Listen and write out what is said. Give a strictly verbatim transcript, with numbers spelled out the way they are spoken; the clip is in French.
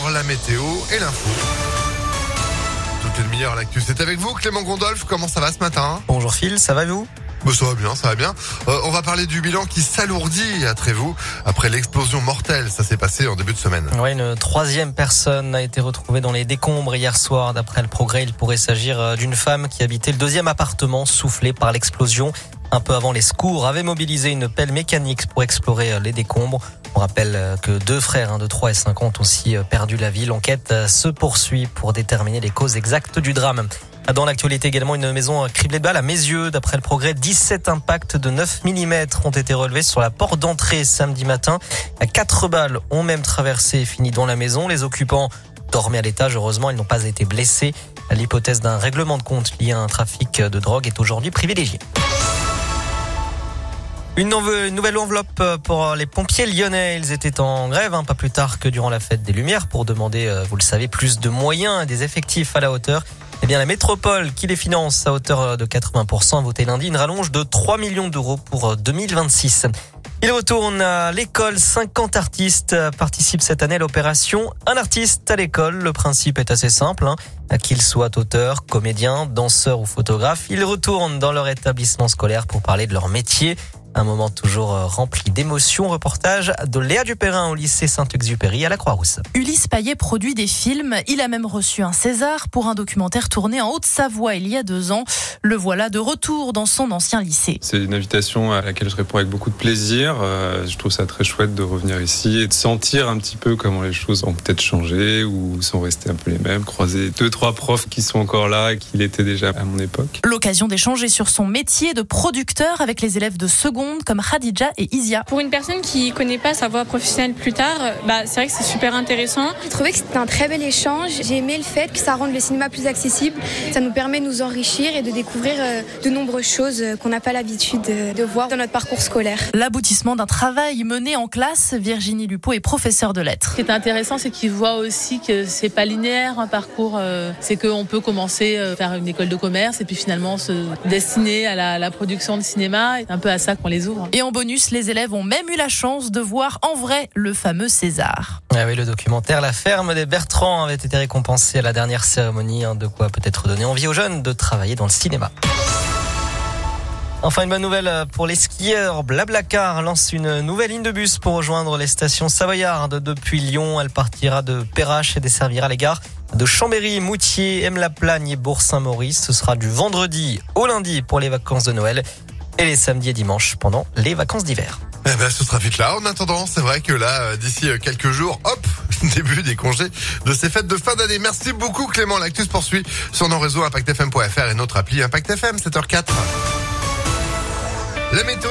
l'heure, la météo et l'info. Toutes les demi-heures, l'actu, c'est avec vous, Clément Gondolf. Comment ça va ce matin? Bonjour Phil, ça va vous? Bah, ça va bien, ça va bien. Euh, on va parler du bilan qui s'alourdit à Trévoux après l'explosion mortelle. Ça s'est passé en début de semaine. Ouais, une troisième personne a été retrouvée dans les décombres hier soir. D'après le Progrès, il pourrait s'agir d'une femme qui habitait le deuxième appartement soufflé par l'explosion. Un peu avant, les secours avaient mobilisé une pelle mécanique pour explorer les décombres. On rappelle que deux frères de trois et cinq ans ont aussi perdu la vie. L'enquête se poursuit pour déterminer les causes exactes du drame. Dans l'actualité également, une maison criblée de balles à Meyzieux. D'après le Progrès, dix-sept impacts de neuf millimètres ont été relevés sur la porte d'entrée samedi matin. Quatre balles ont même traversé et fini dans la maison. Les occupants dormaient à l'étage. Heureusement, ils n'ont pas été blessés. L'hypothèse d'un règlement de compte lié à un trafic de drogue est aujourd'hui privilégiée. Une nouvelle enveloppe pour les pompiers lyonnais. Ils étaient en grève, hein, pas plus tard que durant la fête des Lumières, pour demander, vous le savez, plus de moyens et des effectifs à la hauteur. Eh bien, la métropole qui les finance à hauteur de quatre-vingts pour cent a voté lundi une rallonge de trois millions d'euros pour deux mille vingt-six. Il retourne à l'école. cinquante artistes participent cette année à l'opération Un artiste à l'école. Le principe est assez simple, hein. Qu'ils soient auteurs, comédiens, danseurs ou photographes, ils retournent dans leur établissement scolaire pour parler de leur métier. Un moment toujours rempli d'émotions. Reportage de Léa Dupérin au lycée Saint-Exupéry à la Croix-Rousse. Ulysse Payet produit des films. Il a même reçu un César pour un documentaire tourné en Haute-Savoie il y a deux ans. Le voilà de retour dans son ancien lycée. C'est une invitation à laquelle je réponds avec beaucoup de plaisir. Euh, je trouve ça très chouette de revenir ici et de sentir un petit peu comment les choses ont peut-être changé ou sont restées un peu les mêmes. Croiser deux, trois profs qui sont encore là et qui l'étaient déjà à mon époque. L'occasion d'échanger sur son métier de producteur avec les élèves de seconde comme Khadija et Isia. Pour une personne qui connaît pas sa voie professionnelle plus tard, bah, c'est vrai que c'est super intéressant. J'ai trouvé que c'était un très bel échange. J'ai aimé le fait que ça rende le cinéma plus accessible. Ça nous permet de nous enrichir et de découvrir de nombreuses choses qu'on n'a pas l'habitude de voir dans notre parcours scolaire. L'aboutissement d'un travail mené en classe, Virginie Lupeau est professeure de lettres. Ce qui est intéressant, c'est qu'ils voient aussi que c'est pas linéaire un parcours. C'est qu'on peut commencer à faire une école de commerce et puis finalement se destiner à la, à la production de cinéma. C'est un peu à ça qu'on les ouvre. Et en bonus, les élèves ont même eu la chance de voir en vrai le fameux César. Ah oui, le documentaire La ferme des Bertrands avait été récompensé à la dernière cérémonie. Hein, de quoi peut-être donner envie aux jeunes de travailler dans le cinéma. Enfin, une bonne nouvelle pour les skieurs. Blablacar lance une nouvelle ligne de bus pour rejoindre les stations savoyardes depuis Lyon. Elle partira de Perrache et desservira les gares de Chambéry, Moutier, M-la-Plagne et Bourg-Saint-Maurice. Ce sera du vendredi au lundi pour les vacances de Noël et les samedis et dimanches pendant les vacances d'hiver. Eh ben, ce trafic-là, en attendant, c'est vrai que là, d'ici quelques jours, hop, début des congés de ces fêtes de fin d'année. Merci beaucoup Clément. L'actu se poursuit sur nos réseaux impact f m point f r et notre appli Impact F M, sept heures zéro quatre. La météo.